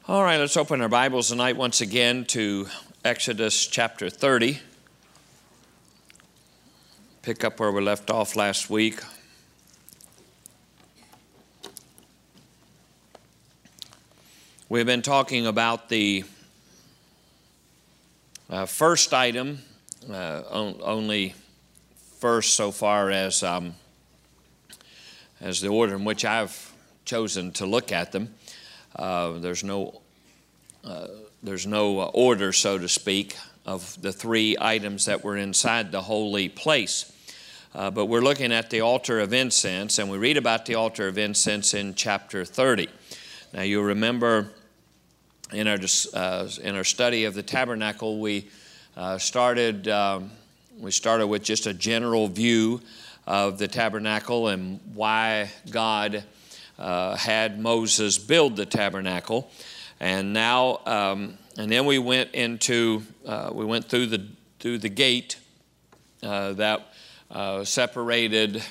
All right, let's open our Bibles tonight once again to Exodus chapter 30. Pick up where we left off last week. We've been talking about the first item, only first so far as the order in which I've chosen to look at them. There's no order, so to speak, of the three items that were inside the holy place. But we're looking at the altar of incense, and we read about the altar of incense in chapter 30. Now, you remember in our study of the tabernacle, we started with just a general view of the tabernacle and why God had Moses build the tabernacle. And now, and then we went through the gate that separated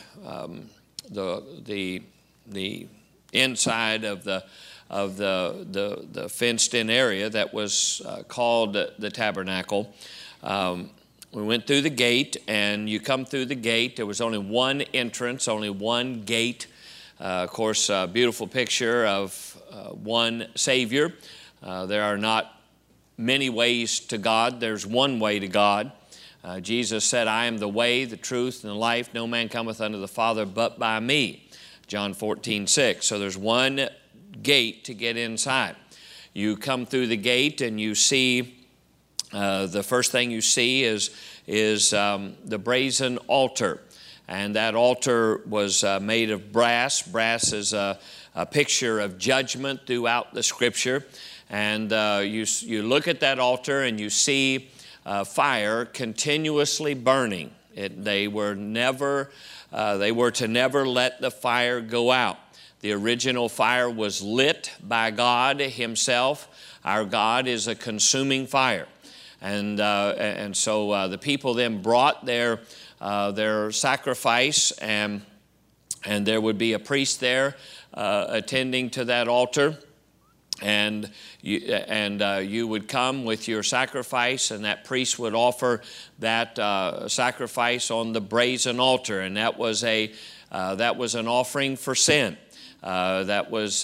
the inside of the fenced-in area that was called the tabernacle. We went through the gate, and you come through the gate. There was only one entrance, only one gate. Of course, a beautiful picture of one Savior. There are not many ways to God. There's one way to God. Jesus said, I am the way, the truth, and the life. No man cometh unto the Father but by me. John 14:6. So there's one gate to get inside. You come through the gate and you see, the first thing you see is the brazen altar. And that altar was made of brass. Brass is a picture of judgment throughout the Scripture. And you look at that altar and you see fire continuously burning. They were to never let the fire go out. The original fire was lit by God Himself. Our God is a consuming fire. And so the people then brought their sacrifice, and there would be a priest there attending to that altar, and you would come with your sacrifice, and that priest would offer that sacrifice on the brazen altar, and that was an offering for sin. That was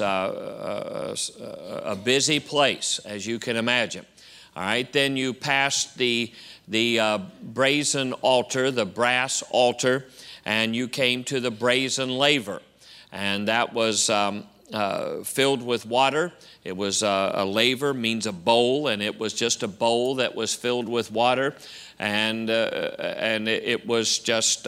a busy place, as you can imagine. All right, then you passed the brazen altar, the brass altar, and you came to the brazen laver. And that was filled with water. It was a laver, means a bowl, and it was just a bowl that was filled with water. And it was just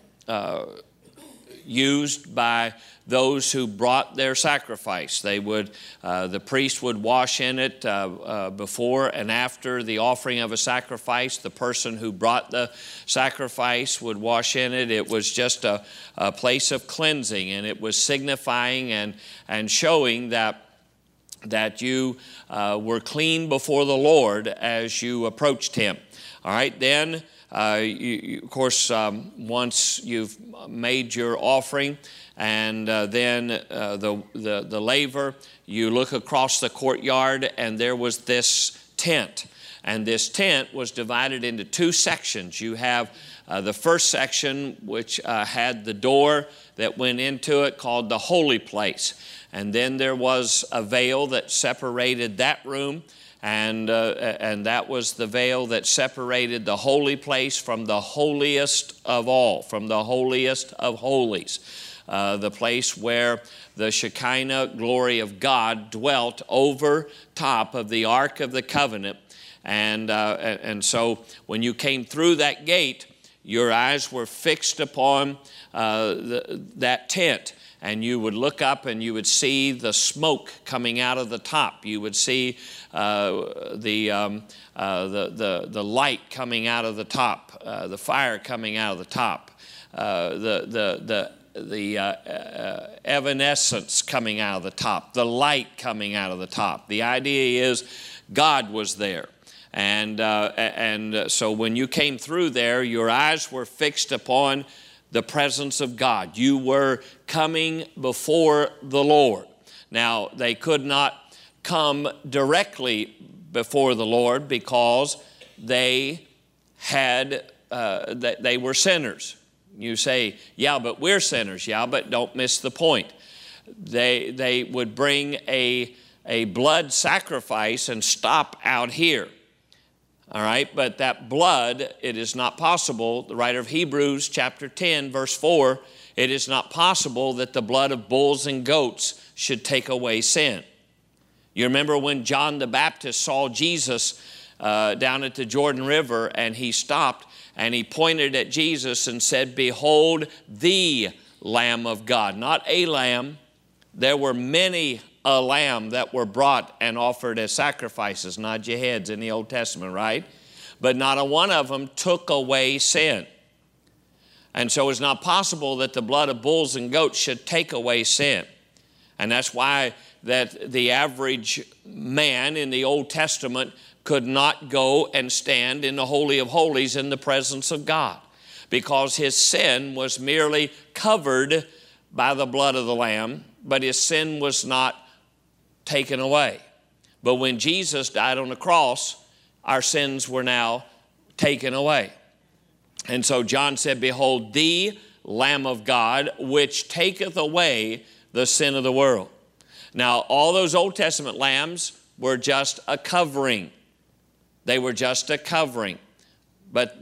used by those who brought their sacrifice. The priest would wash in it before and after the offering of a sacrifice. The person who brought the sacrifice would wash in it. It was just a place of cleansing, and it was signifying and showing that you were clean before the Lord as you approached Him. All right, then, of course, once you've made your offering, and then the laver, you look across the courtyard, and there was this tent. And this tent was divided into two sections. You have the first section, which had the door that went into it, called the holy place. And then there was a veil that separated that room, and that was the veil that separated the holy place from the holiest of all, from the holiest of holies. The place where the Shekinah glory of God dwelt over top of the Ark of the Covenant. And so when you came through that gate, your eyes were fixed upon that tent. And you would look up and you would see the smoke coming out of the top. You would see the light coming out of the top, the fire coming out of the top, the evanescence coming out of the top, the light coming out of the top. The idea is God was there. And so when you came through there, your eyes were fixed upon the presence of God. You were coming before the Lord. Now, they could not come directly before the Lord because they were sinners. You say, yeah, but we're sinners. Yeah, but don't miss the point. They would bring a blood sacrifice and stop out here. All right, but that blood, it is not possible. The writer of Hebrews chapter 10, verse 4, it is not possible that the blood of bulls and goats should take away sin. You remember when John the Baptist saw Jesus down at the Jordan River, and he stopped and he pointed at Jesus and said, "Behold the Lamb of God." Not a lamb. There were many a lamb that were brought and offered as sacrifices, nod your heads, in the Old Testament, right? But not a one of them took away sin. And so it's not possible that the blood of bulls and goats should take away sin. And that's why that the average man in the Old Testament could not go and stand in the Holy of Holies in the presence of God, because his sin was merely covered by the blood of the Lamb, but his sin was not taken away. But when Jesus died on the cross, our sins were now taken away. And so John said, "Behold the Lamb of God, which taketh away the sin of the world." Now, all those Old Testament lambs were just a covering. They were just a covering. But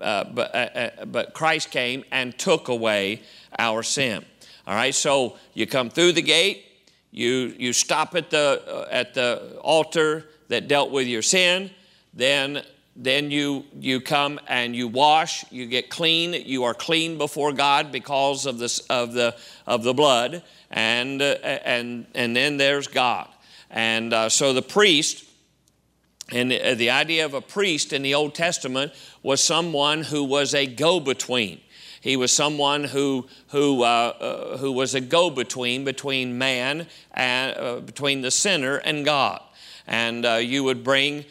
Christ came and took away our sin. All right, so you come through the gate, you stop at the altar that dealt with your sin, then you come and you wash, you get clean, you are clean before God because of the blood, and then there's God. And so the priest, and the idea of a priest in the Old Testament was someone who was a go-between. He was someone who was a go-between between man and between the sinner and God. And you would bring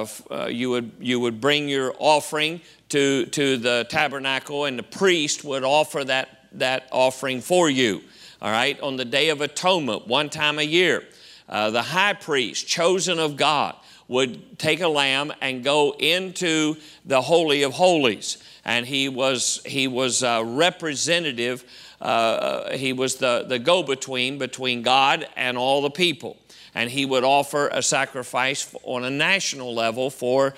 your offering to the tabernacle, and the priest would offer that offering for you. All right, on the Day of Atonement, one time a year, the high priest, chosen of God, would take a lamb and go into the Holy of Holies. And he was representative. He was the go-between between God and all the people. And he would offer a sacrifice on a national level for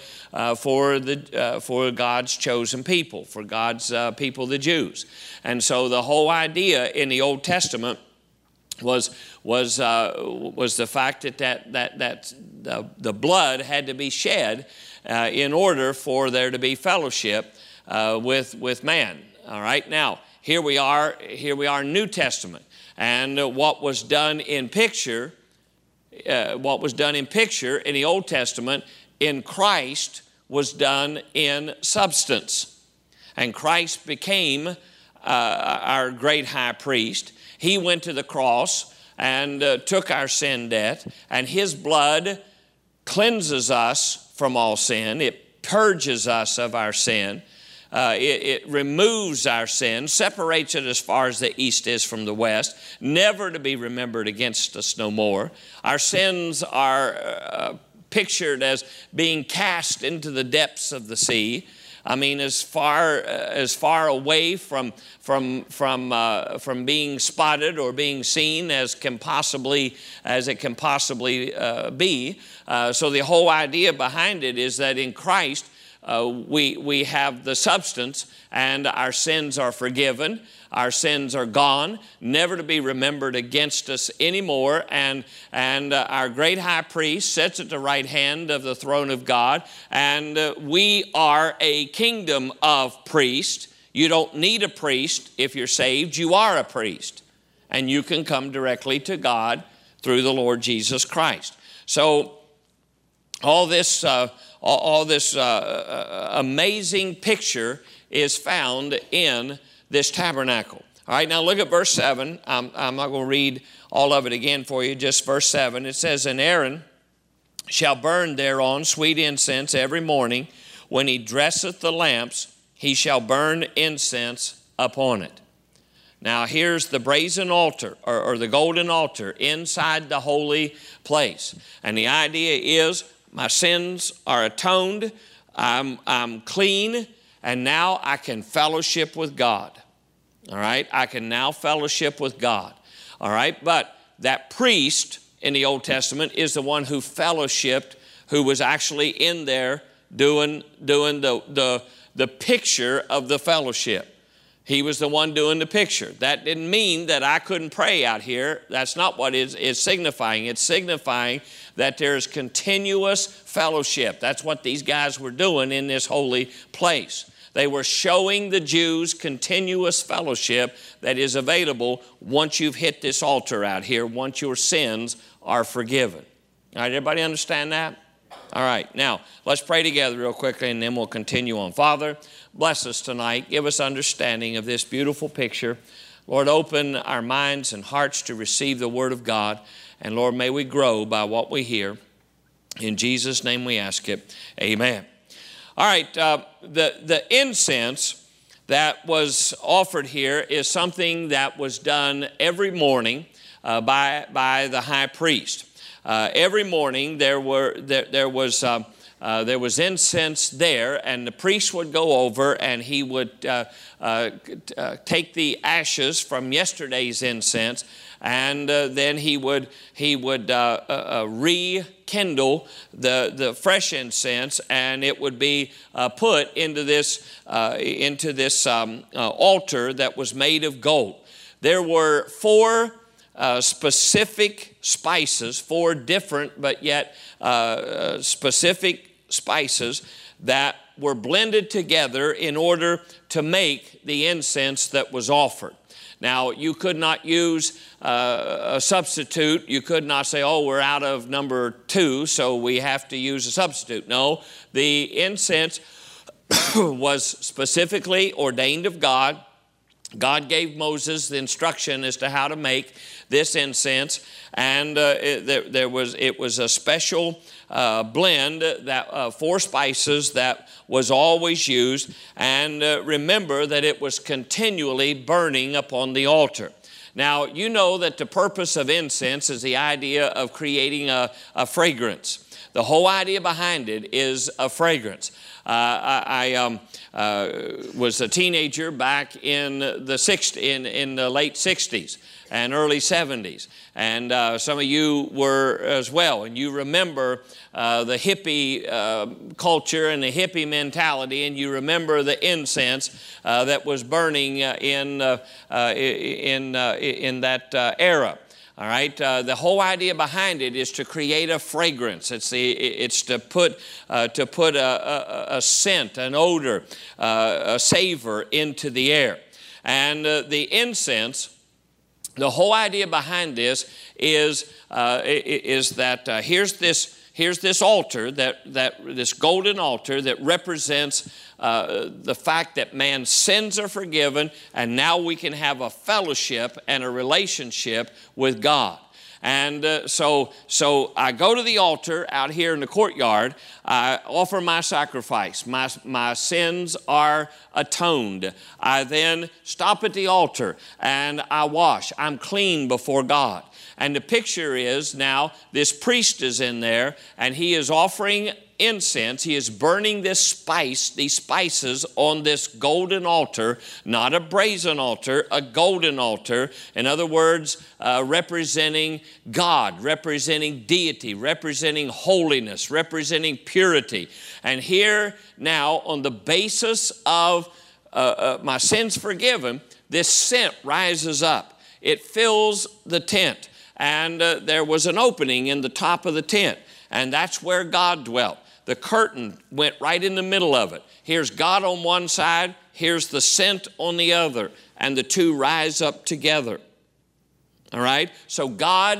God's chosen people, for God's people, the Jews. And so the whole idea in the Old Testament was the fact that the blood had to be shed in order for there to be fellowship with man. All right, now here we are New Testament, and what was done in picture in the Old Testament in Christ was done in substance, and Christ became our great high priest. He went to the cross and took our sin debt, and his blood cleanses us from all sin. It purges us of our sin. It removes our sin, separates it as far as the east is from the west, never to be remembered against us no more. Our sins are pictured as being cast into the depths of the sea. I mean, as far away from being spotted or being seen as it can possibly be. So the whole idea behind it is that in Christ we have the substance, and our sins are forgiven. Our sins are gone, never to be remembered against us anymore. And our great high priest sits at the right hand of the throne of God. And we are a kingdom of priests. You don't need a priest if you're saved. You are a priest. And you can come directly to God through the Lord Jesus Christ. So all this amazing picture is found in this tabernacle. All right, now look at verse 7. I'm not going to read all of it again for you, just verse 7. It says, "And Aaron shall burn thereon sweet incense every morning. When he dresseth the lamps, he shall burn incense upon it." Now here's the brazen altar or the golden altar inside the holy place. And the idea is my sins are atoned, I'm clean, and now I can fellowship with God. All right, I can now fellowship with God. All right, but that priest in the Old Testament is the one who fellowshipped, who was actually in there doing the picture of the fellowship. He was the one doing the picture. That didn't mean that I couldn't pray out here. That's not what it's signifying. It's signifying that there's continuous fellowship. That's what these guys were doing in this holy place. They were showing the Jews continuous fellowship that is available once you've hit this altar out here, once your sins are forgiven. All right, everybody understand that? All right, now let's pray together real quickly and then we'll continue on. Father, bless us tonight. Give us understanding of this beautiful picture. Lord, open our minds and hearts to receive the Word of God. And Lord, may we grow by what we hear. In Jesus' name we ask it. Amen. All right, the incense that was offered here is something that was done every morning by the high priest. Every morning there was incense there, and the priest would go over and he would take the ashes from yesterday's incense, and then he would rekindle the fresh incense, and it would be put into this altar that was made of gold. There were four specific spices, four different but yet specific spices that were blended together in order to make the incense that was offered. Now, you could not use a substitute. You could not say, oh, we're out of number 2, so we have to use a substitute. No, the incense was specifically ordained of God. God gave Moses the instruction as to how to make this incense, and it was a special blend that 4 spices that was always used, and remember that it was continually burning upon the altar. Now, you know that the purpose of incense is the idea of creating a fragrance. The whole idea behind it is a fragrance. I was a teenager back in the late 60s and early 70s, and some of you were as well, and you remember the hippie culture and the hippie mentality, and you remember the incense that was burning in that era. All right, the whole idea behind it is to create a fragrance. It's to put a scent, an odor, a savor into the air. And the incense, the whole idea behind this is that here's this altar, this golden altar that represents the fact that man's sins are forgiven, and now we can have a fellowship and a relationship with God. And so I go to the altar out here in the courtyard. I offer my sacrifice. My sins are atoned. I then stop at the altar and I wash. I'm clean before God. And the picture is now this priest is in there and he is offering incense. He is burning these spices on this golden altar, not a brazen altar, a golden altar. In other words, representing God, representing deity, representing holiness, representing purity. And here now, on the basis of my sins forgiven, this scent rises up. It fills the tent. And there was an opening in the top of the tent, and that's where God dwelt. The curtain went right in the middle of it. Here's God on one side, here's the scent on the other, and the two rise up together. All right? So God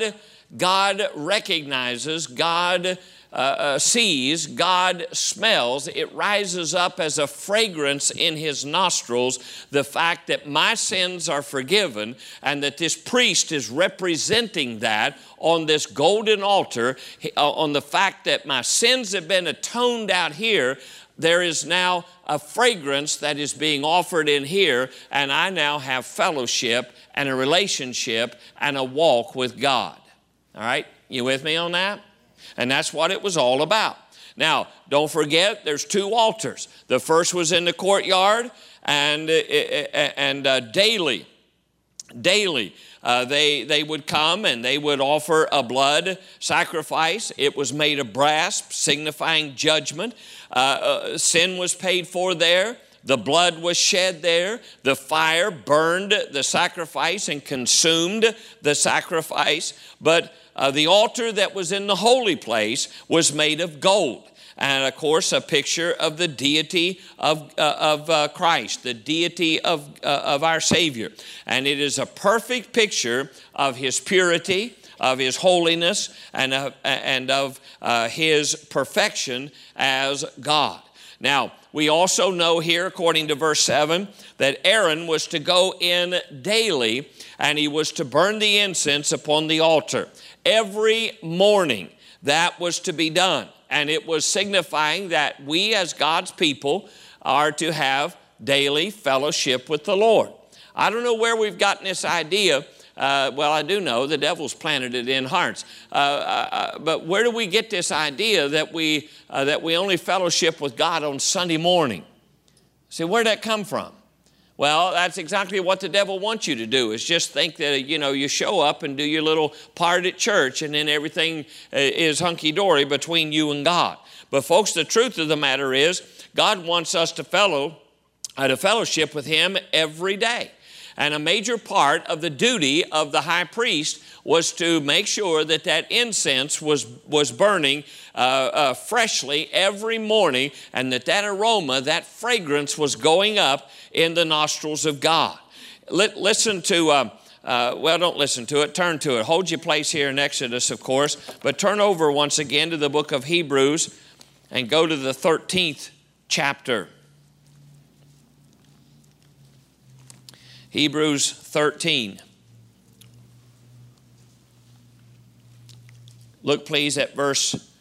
God recognizes, God sees, God smells. It rises up as a fragrance in His nostrils, the fact that my sins are forgiven, and that this priest is representing that on this golden altar, on the fact that my sins have been atoned out here. There is now a fragrance that is being offered in here, and I now have fellowship and a relationship and a walk with God. All right? You with me on that? And that's what it was all about. Now, don't forget, there's two altars. The first was in the courtyard, and daily, they would come and they would offer a blood sacrifice. It was made of brass, signifying judgment. Sin was paid for there. The blood was shed there. The fire burned the sacrifice and consumed the sacrifice. But the altar that was in the holy place was made of gold. And of course, a picture of the deity of Christ, the deity of our Savior. And it is a perfect picture of His purity, of His holiness, and of His perfection as God. Now, we also know here, according to verse 7, that Aaron was to go in daily, and he was to burn the incense upon the altar. Every morning that was to be done. And it was signifying that we as God's people are to have daily fellowship with the Lord. I don't know where we've gotten this idea. Well, I do know the devil's planted it in hearts. But where do we get this idea that we only fellowship with God on Sunday morning? See, where'd that come from? Well, that's exactly what the devil wants you to do, is just think that, you show up and do your little part at church and then everything is hunky-dory between you and God. But folks, the truth of the matter is God wants us to fellowship with Him every day. And a major part of the duty of the high priest was to make sure that that incense was burning freshly every morning, and that aroma, that fragrance was going up in the nostrils of God. Listen to, don't listen to it, turn to it. Hold your place here in Exodus, of course, but turn over once again to the book of Hebrews and go to the 13th chapter. Hebrews 13. Look, please, at verse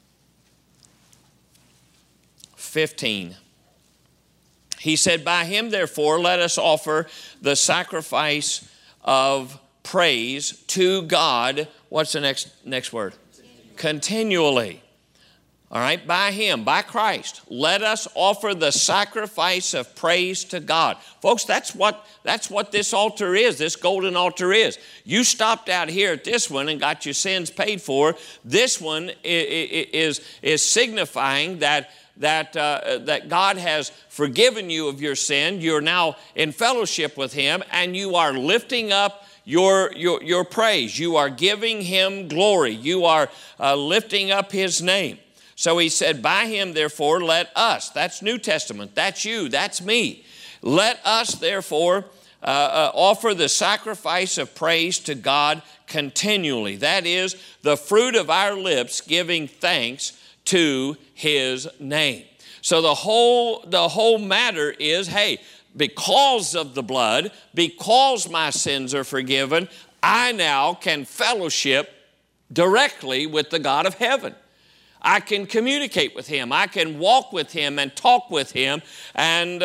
15. He said, "By Him, therefore, let us offer the sacrifice of praise to God." What's the next word? Continually. All right, by Him, by Christ, let us offer the sacrifice of praise to God. Folks, that's what this altar is, this golden altar is. You stopped out here at this one and got your sins paid for. This one is signifying that God has forgiven you of your sin. You're now in fellowship with Him, and you are lifting up your praise. You are giving Him glory. You are lifting up His name. So He said, by Him, therefore, let us. That's New Testament. That's you. That's me. Let us, therefore, offer the sacrifice of praise to God continually. That is, the fruit of our lips giving thanks to His name. So the whole matter is, hey, because of the blood, because my sins are forgiven, I now can fellowship directly with the God of heaven. I can communicate with Him. I can walk with Him and talk with Him and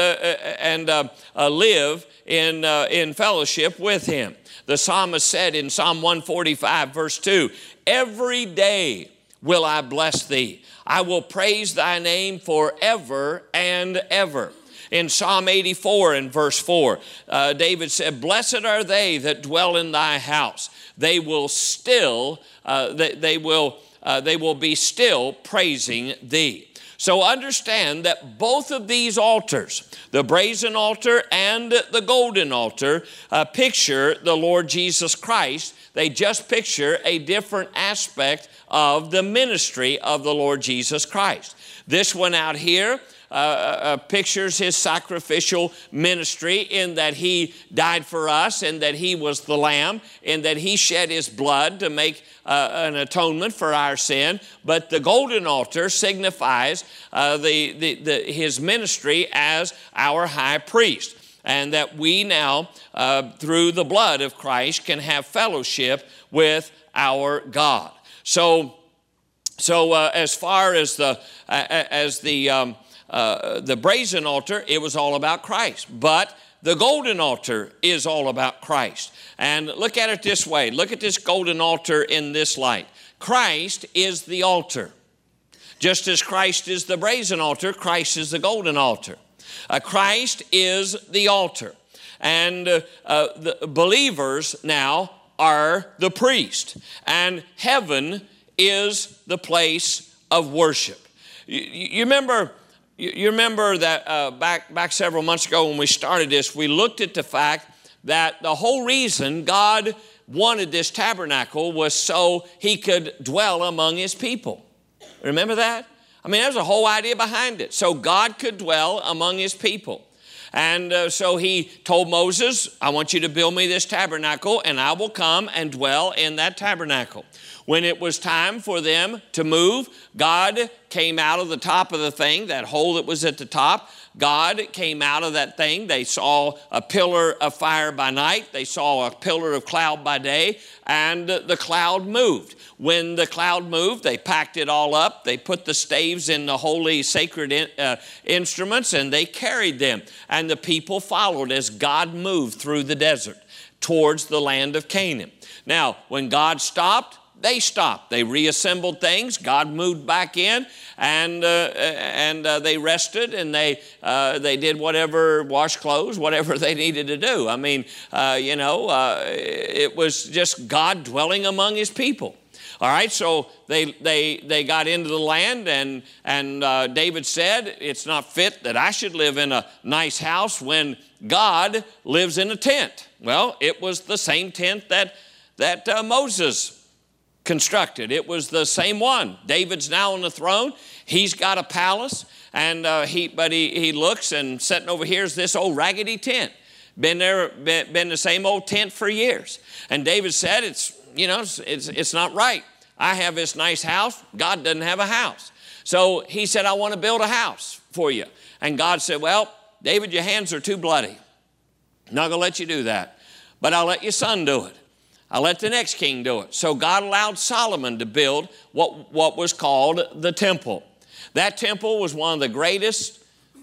live in fellowship with Him. The psalmist said in Psalm 145, verse 2, "Every day will I bless Thee. I will praise Thy name forever and ever." In Psalm 84 and verse 4, David said, "Blessed are they that dwell in Thy house. They will be still praising Thee." So understand that both of these altars, the brazen altar and the golden altar, picture the Lord Jesus Christ. They just picture a different aspect of the ministry of the Lord Jesus Christ. This one out here pictures his sacrificial ministry in that he died for us, and that he was the lamb, and that he shed his blood to make an atonement for our sin. But the golden altar signifies his ministry as our high priest, and that we now, through the blood of Christ, can have fellowship with our God. So as far as the brazen altar, it was all about Christ. But the golden altar is all about Christ. And look at it this way. Look at this golden altar in this light. Christ is the altar. Just as Christ is the brazen altar, Christ is the golden altar. Christ is the altar. And the believers now are the priest. And heaven is the place of worship. You remember that back several months ago when we started this, we looked at the fact that the whole reason God wanted this tabernacle was so he could dwell among his people. Remember that? I mean, there's a whole idea behind it. So God could dwell among his people. And so he told Moses, I want you to build me this tabernacle, and I will come and dwell in that tabernacle. When it was time for them to move, God came out of the top of the thing, that hole that was at the top. God came out of that thing. They saw a pillar of fire by night. They saw a pillar of cloud by day, and the cloud moved. When the cloud moved, they packed it all up. They put the staves in the holy sacred instruments, and they carried them. And the people followed as God moved through the desert towards the land of Canaan. Now, when God stopped, they stopped. They reassembled things. God moved back in, and they rested, and they did whatever, wash clothes, whatever they needed to do. I mean, it was just God dwelling among his people. All right, so they got into the land, and David said, it's not fit that I should live in a nice house when God lives in a tent. Well, it was the same tent that Moses constructed. It was the same one. David's now on the throne. He's got a palace, and he looks, and sitting over here is this old raggedy tent. Been the same old tent for years. And David said, it's not right. I have this nice house. God doesn't have a house. So he said, I want to build a house for you. And God said, well, David, your hands are too bloody. I'm not going to let you do that. But I'll let your son do it. I'll let the next king do it. So God allowed Solomon to build what was called the temple. That temple was one of the greatest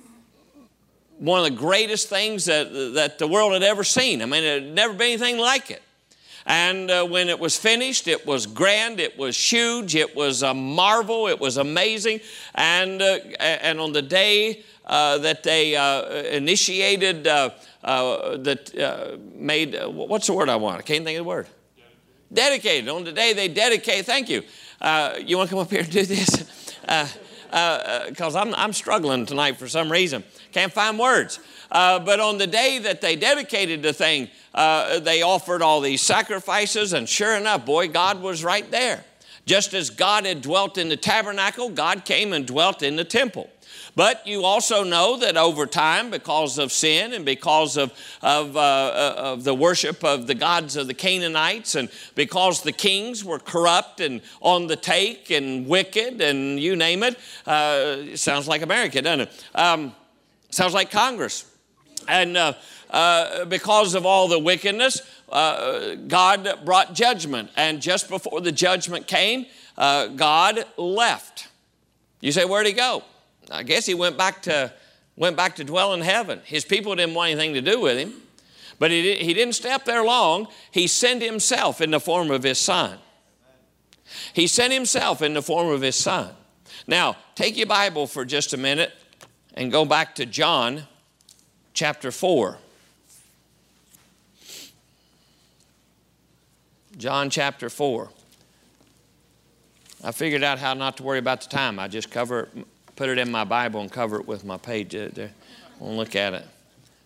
things that the world had ever seen. I mean, there had never been anything like it. And when it was finished, it was grand, it was huge, it was a marvel, it was amazing. And on the day that they initiated, what's the word I want? I can't think of the word. Dedicated. On the day they dedicated, thank you. You want to come up here and do this? Because I'm struggling tonight for some reason. Can't find words. But on the day that they dedicated the thing, they offered all these sacrifices, and sure enough, boy, God was right there. Just as God had dwelt in the tabernacle, God came and dwelt in the temple. But you also know that over time, because of sin and because of the worship of the gods of the Canaanites, and because the kings were corrupt and on the take and wicked and you name it, sounds like America, doesn't it? Sounds like Congress. And because of all the wickedness, God brought judgment. And just before the judgment came, God left. You say, where'd he go? I guess he went back to dwell in heaven. His people didn't want anything to do with him. But he didn't stay up there long. He sent himself in the form of his son. He sent himself in the form of his son. Now, take your Bible for just a minute and go back to John chapter 4. John chapter 4. I figured out how not to worry about the time. I just put it in my Bible and cover it with my page there. We'll look at it.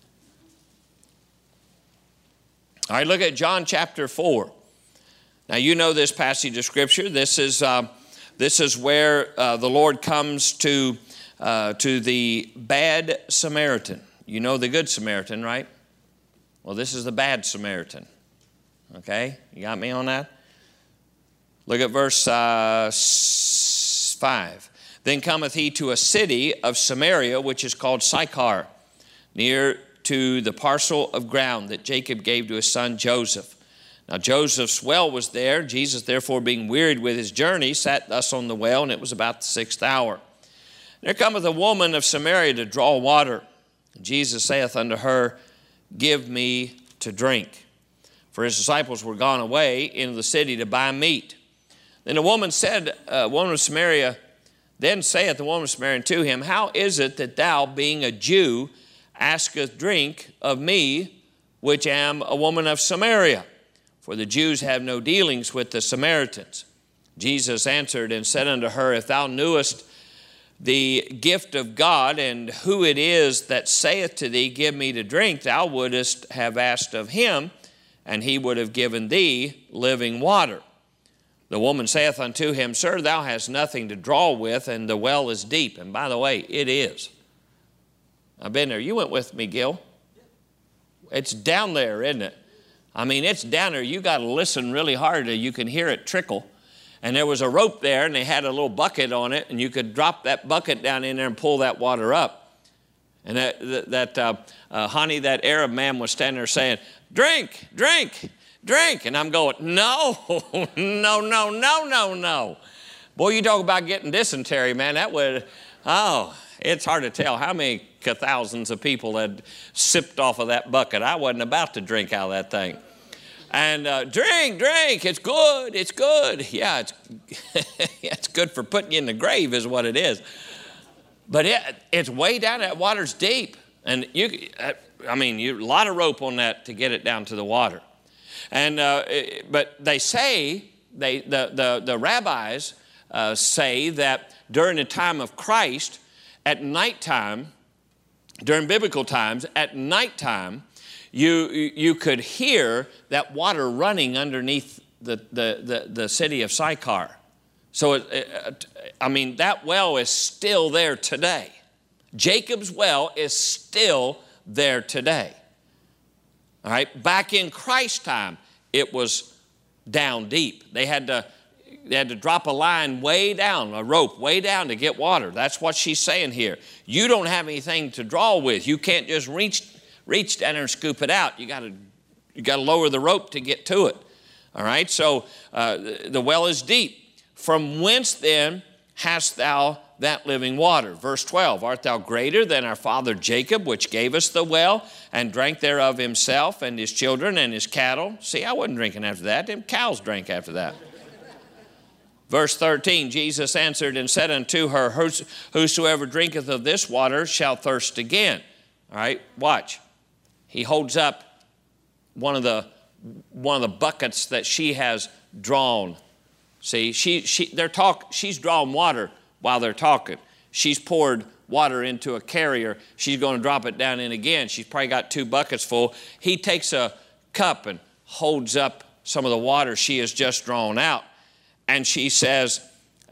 All right, look at John chapter 4. Now, you know this passage of Scripture. This is where the Lord comes to to the bad Samaritan. You know the good Samaritan, right? Well, this is the bad Samaritan. Okay, you got me on that? Look at verse 5. Then cometh he to a city of Samaria, which is called Sychar, near to the parcel of ground that Jacob gave to his son Joseph. Now Joseph's well was there. Jesus, therefore, being wearied with his journey, sat thus on the well, and it was about the 6th hour. There cometh a woman of Samaria to draw water. Jesus saith unto her, Give me to drink. For his disciples were gone away into the city to buy meat. Then the woman said, woman of Samaria, then saith the woman of Samaria to him, How is it that thou, being a Jew, asketh drink of me, which am a woman of Samaria? For the Jews have no dealings with the Samaritans. Jesus answered and said unto her, If thou knewest the gift of God, and who it is that saith to thee, Give me to drink, thou wouldest have asked of him, and he would have given thee living water. The woman saith unto him, Sir, thou hast nothing to draw with, and the well is deep. And by the way, it is. I've been there. You went with me, Gil. It's down there, isn't it? I mean, it's down there. You got to listen really hard till you can hear it trickle. And there was a rope there, and they had a little bucket on it, and you could drop that bucket down in there and pull that water up. And that Arab man was standing there saying, Drink, drink, drink. And I'm going, no. Boy, you talk about getting dysentery, man. That would, it's hard to tell how many thousands of people had sipped off of that bucket. I wasn't about to drink out of that thing. And drink, it's good, it's good. Yeah, it's good for putting you in the grave is what it is. But it's way down, that water's deep. And a lot of rope on that to get it down to the water. And but they say, the rabbis say that during the time of Christ, at nighttime, during biblical times, at nighttime, you could hear that water running underneath the city of Sychar. So, that well is still there today. Jacob's well is still there today. All right, back in Christ's time, it was down deep. They had to drop a line way down, a rope way down to get water. That's what she's saying here. You don't have anything to draw with. You can't just reach down there and scoop it out. You got to lower the rope to get to it. All right, so the well is deep. From whence then hast thou that living water? Verse 12, Art thou greater than our father Jacob, which gave us the well, and drank thereof himself, and his children, and his cattle? See, I wasn't drinking after that. Them cows drank after that. Verse 13, Jesus answered and said unto her, Whosoever drinketh of this water shall thirst again. All right, watch. He holds up one of the buckets that she has drawn. See, she's drawing water while they're talking. She's poured water into a carrier. She's going to drop it down in again. She's probably got 2 buckets full. He takes a cup and holds up some of the water she has just drawn out. And she says,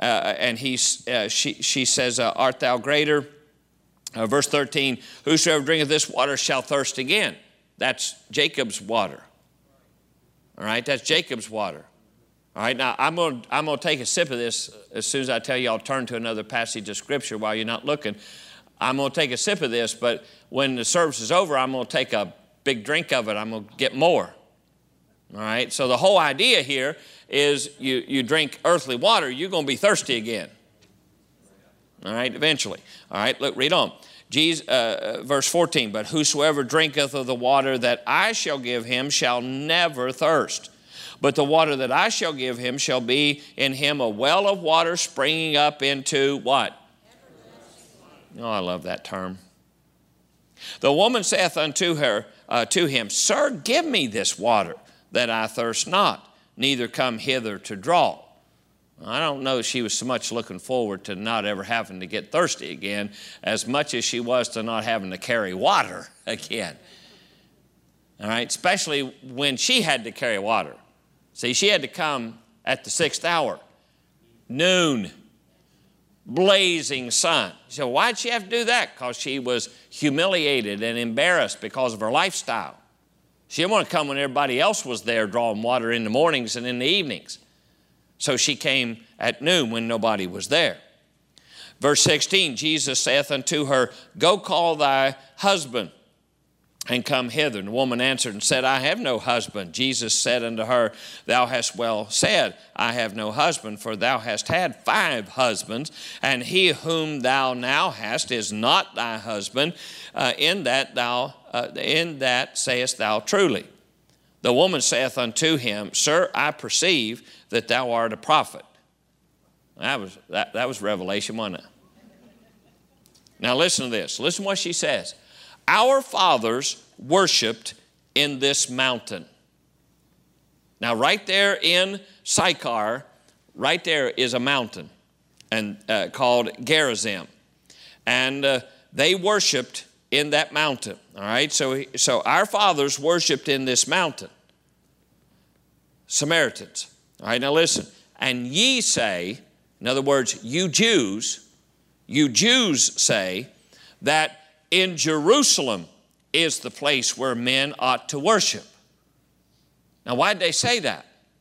she says, Art thou greater? Verse 13, Whosoever drinketh this water shall thirst again. That's Jacob's water. All right, that's Jacob's water. All right, now I'm going to take a sip of this as soon as I tell you I'll turn to another passage of Scripture while you're not looking. I'm going to take a sip of this, but when the service is over, I'm going to take a big drink of it. I'm going to get more. All right, so the whole idea here is you drink earthly water, you're going to be thirsty again. All right, eventually. All right, look, read on. Verse 14, But whosoever drinketh of the water that I shall give him shall never thirst. But the water that I shall give him shall be in him a well of water springing up into what? Oh, I love that term. The woman saith unto him, Sir, give me this water, that I thirst not, neither come hither to draw. I don't know if she was so much looking forward to not ever having to get thirsty again as much as she was to not having to carry water again. All right, especially when she had to carry water. See, she had to come at the 6th hour, noon. blazing sun. So why'd she have to do that? Because she was humiliated and embarrassed because of her lifestyle. She didn't want to come when everybody else was there drawing water in the mornings and in the evenings. So she came at noon when nobody was there. Verse 16, Jesus saith unto her, Go call thy husband and come hither. And the woman answered and said, I have no husband. Jesus said unto her, Thou hast well said, I have no husband, for thou hast had 5 husbands, and he whom thou now hast is not thy husband. In that sayest thou truly. The woman saith unto him, Sir, I perceive that thou art a prophet. That was revelation, wasn't it? Now listen to this. Listen what she says. Our fathers worshiped in this mountain. Now right there in Sychar, right there is a mountain and called Gerizim. And they worshiped in that mountain. All right, so our fathers worshiped in this mountain. Samaritans. All right, now listen. And ye say, in other words, you Jews say that in Jerusalem is the place where men ought to worship. Now, why'd they say that?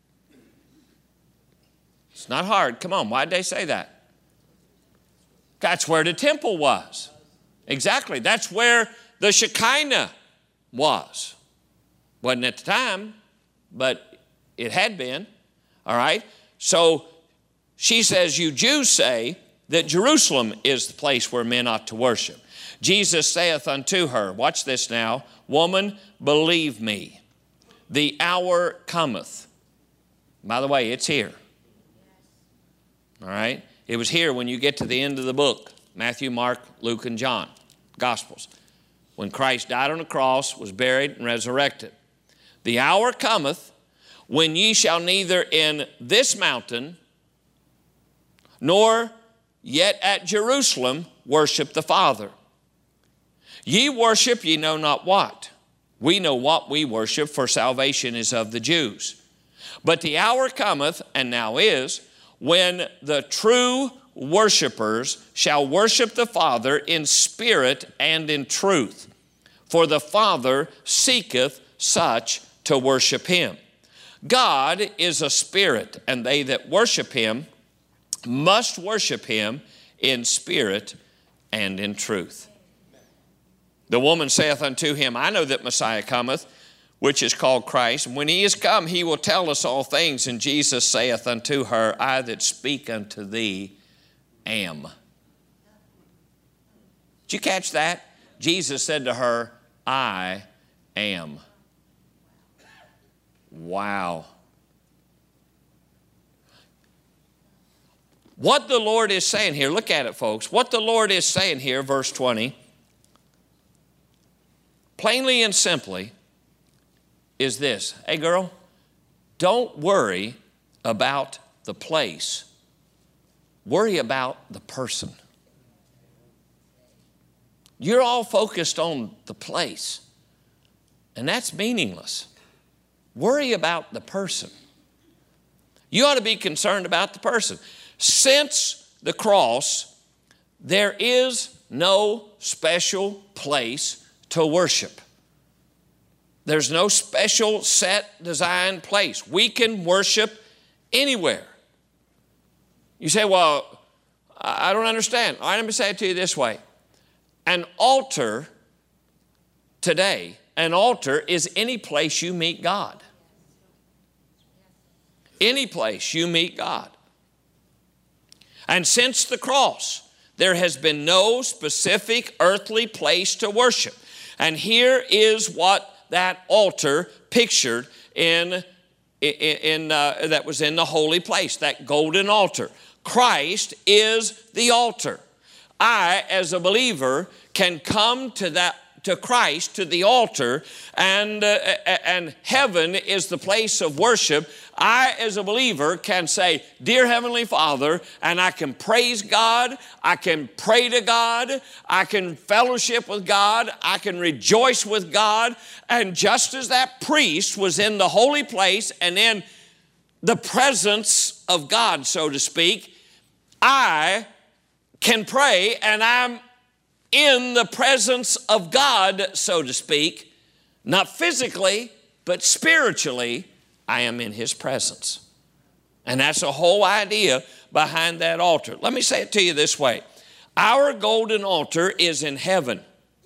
It's not hard. Come on, why'd they say that? That's where the temple was. Exactly. That's where the Shekinah was. Wasn't at the time, but it had been. All right? So she says, you Jews say that Jerusalem is the place where men ought to worship. Jesus saith unto her, watch this now, Woman, believe me, the hour cometh. By the way, it's here. All right? It was here when you get to the end of the book, Matthew, Mark, Luke, and John, Gospels. When Christ died on the cross, was buried, and resurrected. The hour cometh when ye shall neither in this mountain nor yet at Jerusalem worship the Father. Ye worship ye know not what. We know what we worship, for salvation is of the Jews. But the hour cometh, and now is, when the true worshipers shall worship the Father in spirit and in truth. For the Father seeketh such to worship him. God is a spirit, and they that worship him must worship him in spirit and in truth. The woman saith unto him, I know that Messiah cometh, which is called Christ. And when he is come, he will tell us all things. And Jesus saith unto her, I that speak unto thee am. Did you catch that? Jesus said to her, I am. Wow. What the Lord is saying here, look at it, folks. What the Lord is saying here, verse 20, plainly and simply, is this. Hey, girl, don't worry about the place. Worry about the person. You're all focused on the place, and that's meaningless. Worry about the person. You ought to be concerned about the person. Since the cross, there is no special place to worship. There's no special set designed place. We can worship anywhere. You say, well, I don't understand. All right, let me say it to you this way. An altar today, an altar is any place you meet God. Any place you meet God. And since the cross, there has been no specific earthly place to worship. And here is what that altar pictured that was in the holy place, that golden altar. Christ is the altar. I, as a believer, can come to Christ, to the altar, and heaven is the place of worship. I, as a believer, can say, Dear Heavenly Father, and I can praise God, I can pray to God, I can fellowship with God, I can rejoice with God, and just as that priest was in the holy place and in the presence of God, so to speak, I can pray and I'm in the presence of God, so to speak, not physically, but spiritually, I am in His presence. And that's the whole idea behind that altar. Let me say it to you this way. Our golden altar is in heaven.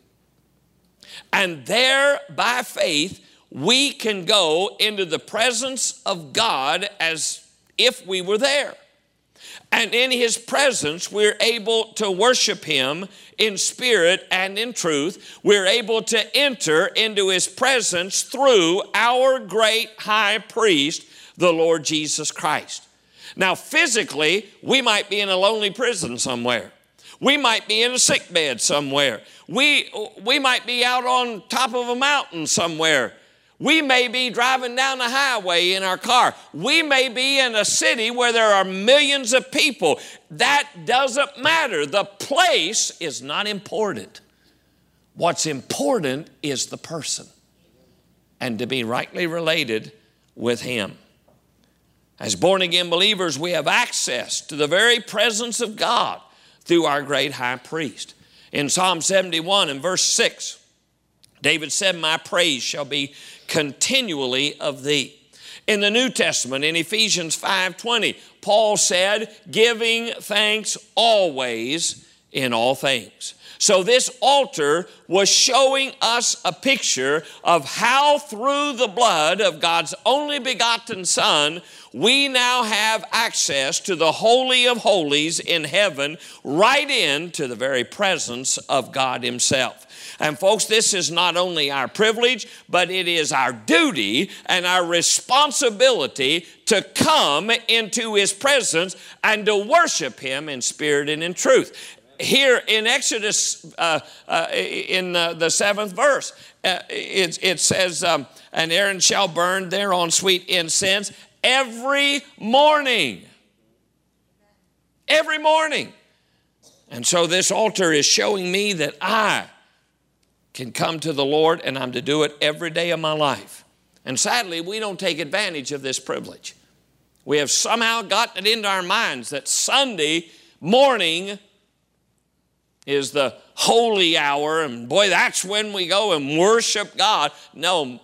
And there, by faith, we can go into the presence of God as if we were there. And in His presence, we're able to worship Him in spirit and in truth. We're able to enter into His presence through our great high priest, the Lord Jesus Christ. Now, physically, we might be in a lonely prison somewhere. We might be in a sick bed somewhere. We might be out on top of a mountain somewhere. We may be driving down the highway in our car. We may be in a city where there are millions of people. That doesn't matter. The place is not important. What's important is the person and to be rightly related with Him. As born-again believers, we have access to the very presence of God through our great high priest. In Psalm 71 and verse 6, David said, "My praise shall be continually of thee." In the New Testament, in Ephesians 5:20, Paul said, "Giving thanks always in all things." So this altar was showing us a picture of how through the blood of God's only begotten Son, we now have access to the Holy of Holies in heaven, right into the very presence of God Himself. And folks, this is not only our privilege, but it is our duty and our responsibility to come into His presence and to worship Him in spirit and in truth. Here in Exodus, in the 7th verse, it says, "And Aaron shall burn thereon sweet incense every morning." Every morning. And so this altar is showing me that I can come to the Lord, and I'm to do it every day of my life. And sadly, we don't take advantage of this privilege. We have somehow gotten it into our minds that Sunday morning is the holy hour, and boy, that's when we go and worship God. No.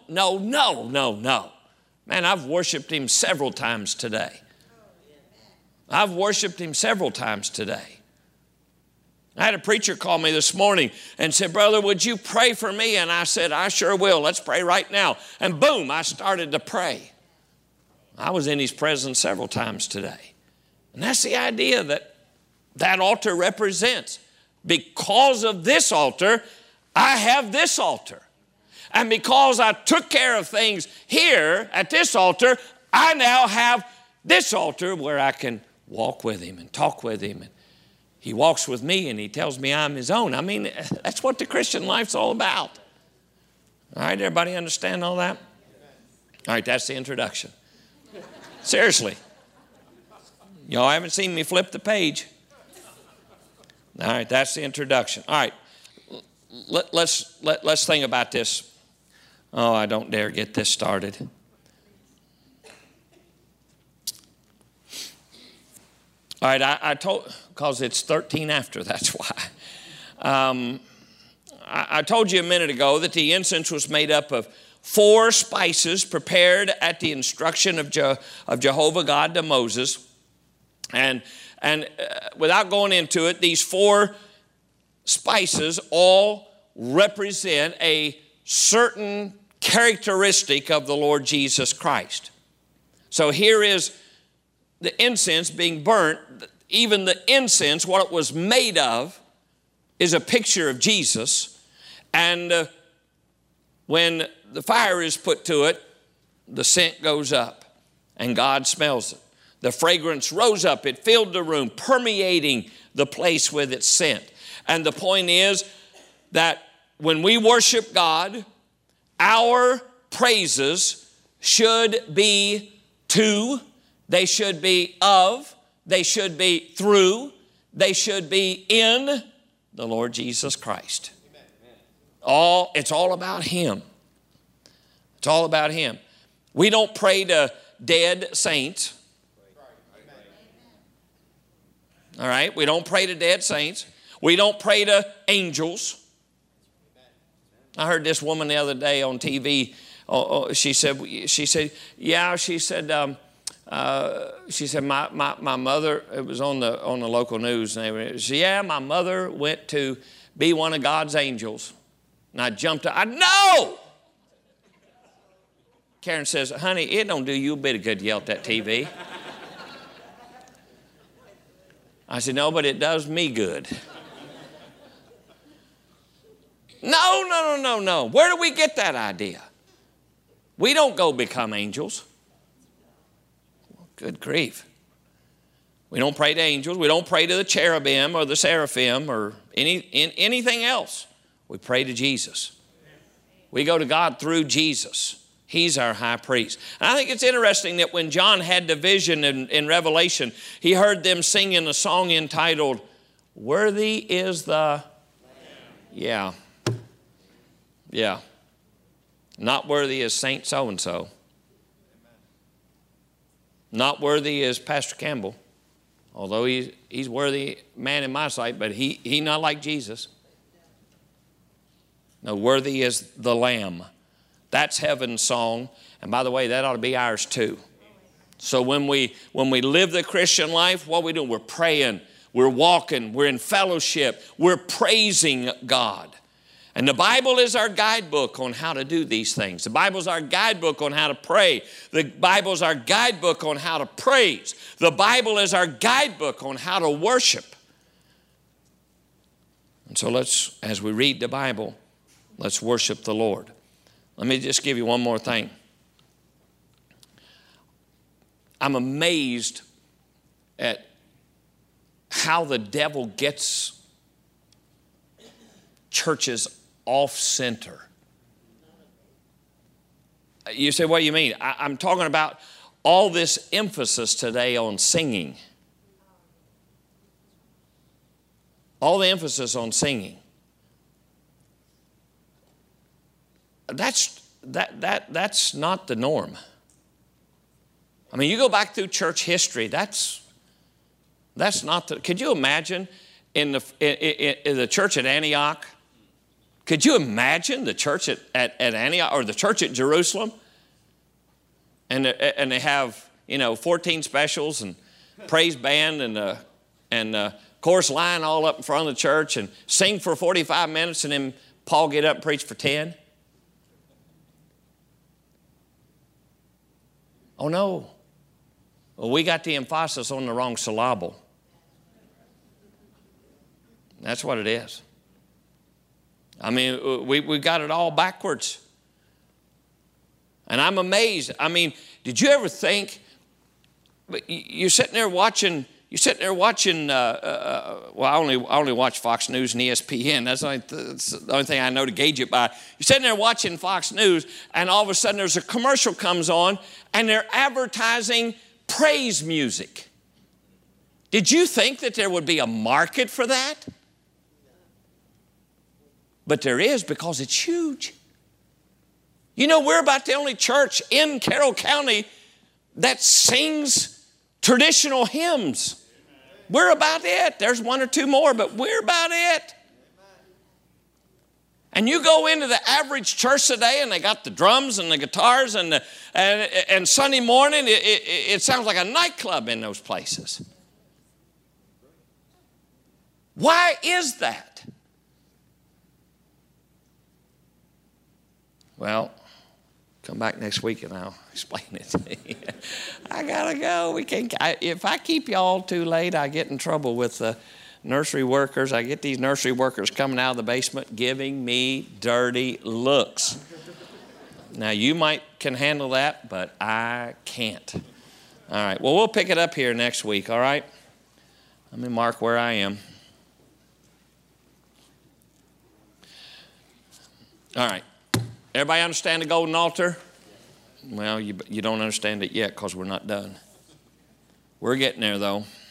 Man, I've worshiped Him several times today. I've worshiped Him several times today. I had a preacher call me this morning and said, "Brother, would you pray for me?" And I said, "I sure will. Let's pray right now." And boom, I started to pray. I was in His presence several times today. And that's the idea that altar represents. Because of this altar, I have this altar. And because I took care of things here at this altar, I now have this altar where I can walk with Him and talk with Him. And He walks with me and He tells me I'm His own. I mean, that's what the Christian life's all about. All right, everybody understand all that? All right, that's the introduction. Seriously. Y'all haven't seen me flip the page. All right, that's the introduction. All right, let's think about this. Oh, I don't dare get this started. All right, I told, because it's 13 after, that's why. I told you a minute ago that the incense was made up of 4 spices prepared at the instruction of Jehovah God to Moses. And without going into it, these 4 spices all represent a certain characteristic of the Lord Jesus Christ. So here is the incense being burnt. Even the incense, what it was made of, is a picture of Jesus. And when the fire is put to it, the scent goes up and God smells it. The fragrance rose up. It filled the room, permeating the place with its scent. And the point is that when we worship God, our praises should be to, they should be of, they should be through, they should be in the Lord Jesus Christ. It's all about Him. It's all about Him. We don't pray to dead saints. All right? We don't pray to dead saints. We don't pray to angels. I heard this woman the other day on TV. She said, my mother, it was on the local news, and she said, yeah, my mother went to be one of God's angels. And I jumped up. No! Karen says, honey, it don't do you a bit of good to yell at that TV. I said, no, but it does me good. No. Where do we get that idea? We don't go become angels. Good grief. We don't pray to angels. We don't pray to the cherubim or the seraphim or anything else. We pray to Jesus. We go to God through Jesus. He's our high priest. And I think it's interesting that when John had the vision in Revelation, he heard them singing a song entitled, Worthy is the... Yeah. Not worthy is Saint so-and-so. Not worthy is Pastor Campbell, although he's worthy man in my sight, but he not like Jesus. No, worthy is the Lamb. That's heaven's song. And by the way, that ought to be ours too. So when we live the Christian life, what we do, we're praying, we're walking, we're in fellowship, we're praising God. And the Bible is our guidebook on how to do these things. The Bible is our guidebook on how to pray. The Bible is our guidebook on how to praise. The Bible is our guidebook on how to worship. And so let's, as we read the Bible, let's worship the Lord. Let me just give you one more thing. I'm amazed at how the devil gets churches off center. You say, what do you mean? I'm talking about all this emphasis today on singing. All the emphasis on singing. That's not the norm. I mean, you go back through church history, that's not the... Could you imagine in the church at Antioch? Could you imagine the church at Antioch or the church at Jerusalem? And they have, 14 specials and praise band and chorus line all up in front of the church and sing for 45 minutes and then Paul get up and preach for 10? Oh, no. Well, we got the emphasis on the wrong syllable. That's what it is. I mean, we got it all backwards. And I'm amazed. I mean, did you ever think, you're sitting there watching, well, I only watch Fox News and ESPN. That's the only thing I know to gauge it by. You're sitting there watching Fox News, and all of a sudden there's a commercial comes on, and they're advertising praise music. Did you think that there would be a market for that? But there is, because it's huge. We're about the only church in Carroll County that sings traditional hymns. We're about it. There's one or two more, but we're about it. And you go into the average church today, and they got the drums and the guitars, and Sunday morning, it sounds like a nightclub in those places. Why is that? Well, come back next week and I'll explain it to you. I gotta go. If I keep y'all too late, I get in trouble with the nursery workers. I get these nursery workers coming out of the basement giving me dirty looks. Now, you can handle that, but I can't. All right. Well, we'll pick it up here next week, all right? Let me mark where I am. All right. Everybody understand the golden altar? Well, you don't understand it yet because we're not done. We're getting there, though.